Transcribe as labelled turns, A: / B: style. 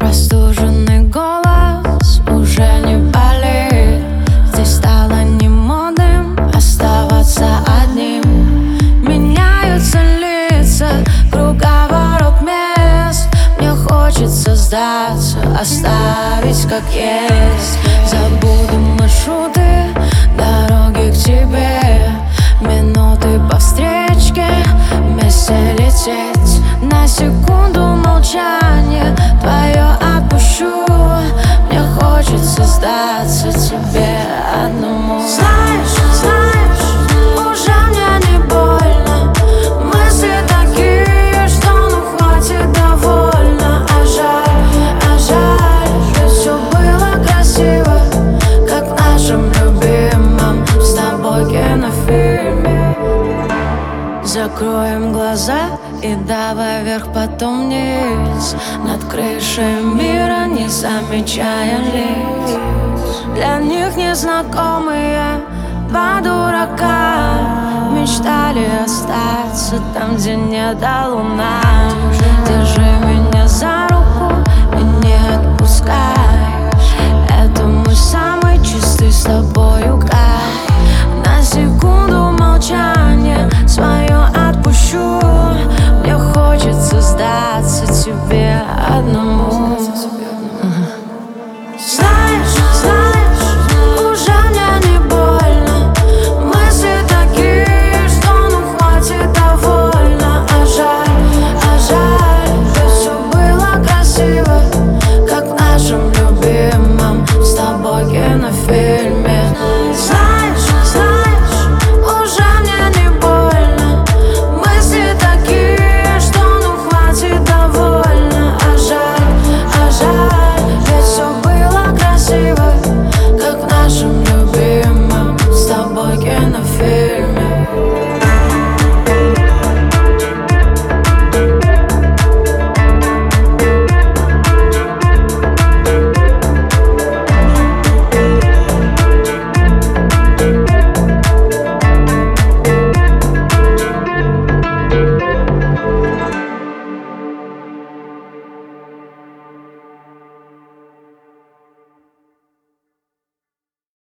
A: Простуженный голос уже не болит. Здесь стало не модным оставаться одним. Меняются лица, круговорот мест. Мне хочется сдаться, оставить как есть. Забуду маршруты, дороги к тебе, минуты по встречке, вместе лететь. На секунду молчание твое отпущу. Мне хочется сдаться тебе одному. Знаешь, уже мне не больно. Мысли такие, что ну хватит довольно. А жаль, ведь все было красиво, как в нашем любимом с тобой кинофильме. Закроем глаза и давай вверх, потом вниз, над крышей мира, не замечая лиц. Для них незнакомые два дурака мечтали остаться там, где не до луна. Держи меня за руку и не отпускай. Это мой самый чистый с тобою кайф. На секунду молчание свое отпущу. Мне хочется сдаться тебе одному.